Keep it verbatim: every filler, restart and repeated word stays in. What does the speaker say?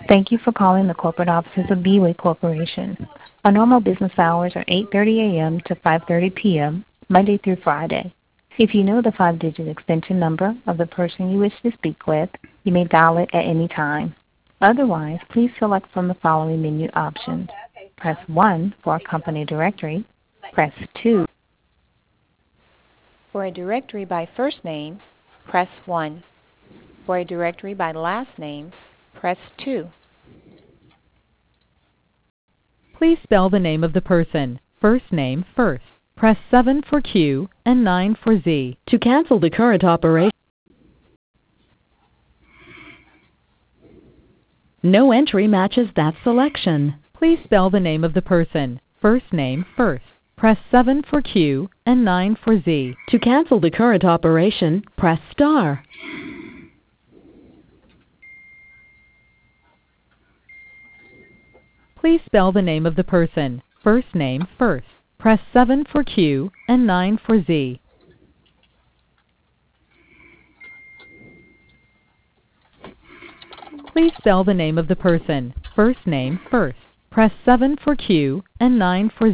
Thank you for calling the corporate offices of B-Way Corporation. Our normal business hours are eight thirty a m to five thirty p m, Monday through Friday. If you know the five-digit extension number of the person you wish to speak with, you may dial it at any time. Otherwise, please select from the following menu options. Press one for a company directory. Press two. For a directory by first name, press one. For a directory by last name, press two. Please spell the name of the person. First name first. Press seven for Q and nine for Z. To cancel the current operation, no entry matches that selection. Please spell the name of the person. First name first. Press seven for Q and nine for Z. To cancel the current operation, press star. Please spell the name of the person. First name first. Press seven for Q and nine for Z. Please spell the name of the person. First name first. Press seven for Q and nine for Z.